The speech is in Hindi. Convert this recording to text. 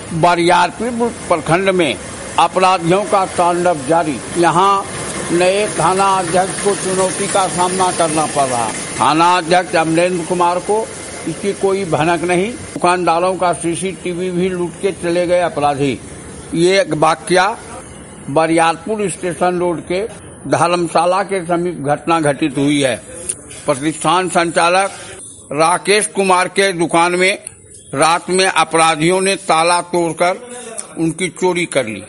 बरियारपुर प्रखंड में अपराधियों का तांडव जारी। यहाँ नए थाना अध्यक्ष को चुनौती का सामना करना पड़ रहा। थाना अध्यक्ष अमरेंद्र कुमार को इसकी कोई भनक नहीं। दुकानदारों का सीसीटीवी भी लूट के चले गए अपराधी। ये वाकया बरियारपुर स्टेशन रोड के धर्मशाला के समीप घटना घटित हुई है। प्रतिष्ठान संचालक राकेश कुमार के दुकान में रात में अपराधियों ने ताला तोड़कर उनकी चोरी कर ली।